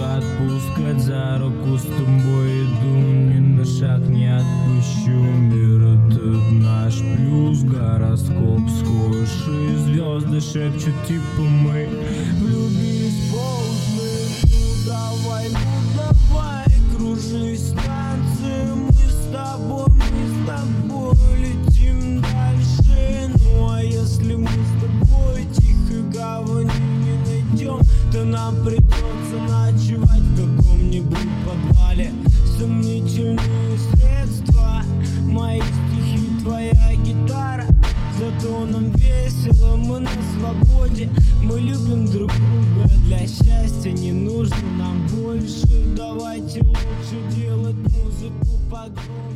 отпускать за руку, с тобой иду, ни на шаг не отпущу. Мир этот наш плюс, гороскоп схожий, звезды шепчут, типа мы влюбились ползны. Ну давай, кружись танцы, мы с тобой летим дальше. Ну а если мы с тобой тихой гавани не найдем, то нам придется ночевать в каком-нибудь подвале. Сомнительные средства, мои стихи, твоя гитара. Зато нам весело, мы на свободе. Мы любим друг друга, для счастья не нужно нам больше. Давайте лучше делать музыку погромче.